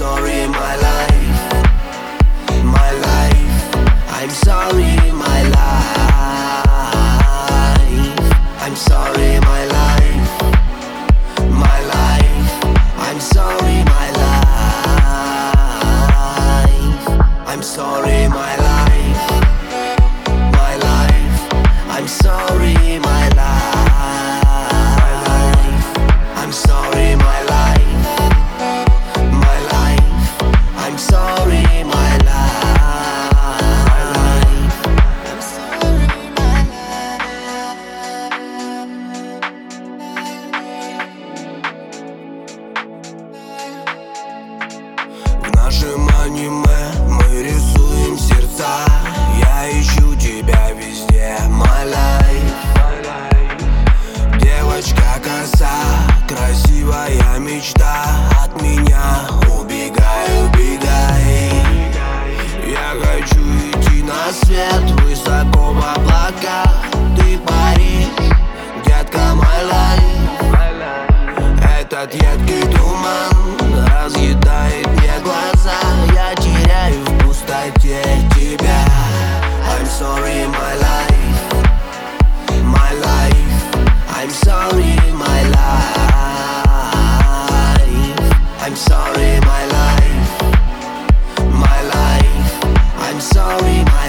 sorry, my life, my life. I'm sorry, my life. I'm sorry, my life, my life. I'm sorry, my life. I'm sorry, my life, my life. I'm sorry, my life. I'm sorry, my life, my life. I'm sorry, my life. I'm sorry, my life. В нашем аниме мы рисуем сердца. Я ищу тебя везде, my life. Девочка коса, красивая мечта. От меня убегай, убегай. Я хочу идти на свет, высоко в облаках. Ты Париж, детка, my life. Этот едкий туман разъедает мне глаза. Я теряю в пустоте тебя. I'm sorry, my life, my life. I'm sorry, my life. I'm sorry, my life, my life. I'm sorry, my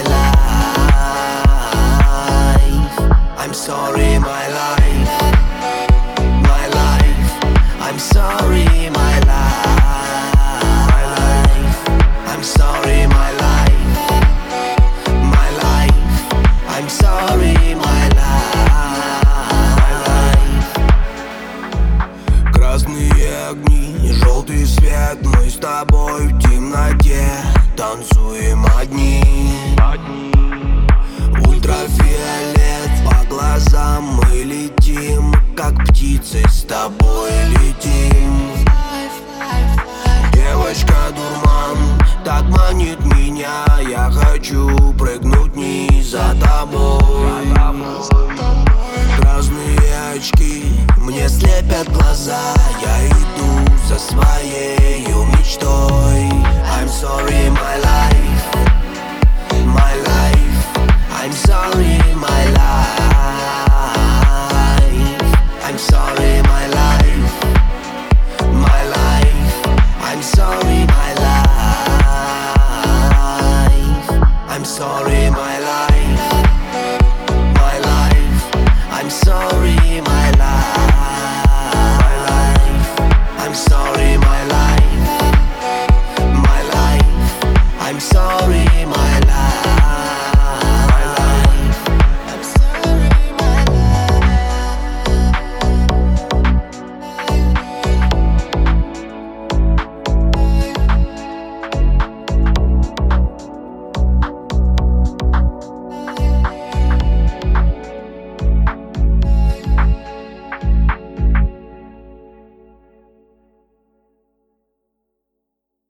life. I'm sorry, my life, my life. I'm sorry, my life. I'm sorry, my life, my life. I'm sorry, my life. Красные огни, желтый свет. Мы с тобой в темноте танцуем одни. Ультрафиолет по глазам. Мы летим, как птицы, с тобой летим. Девочка, дурман так манит меня. Я хочу прыгнуть вниз за тобой. Красные очки мне слепят глаза. Я иду за своей мечтой. I'm sorry, my life, my life. I'm sorry, my life. I'm sorry, my life, my life. I'm sorry.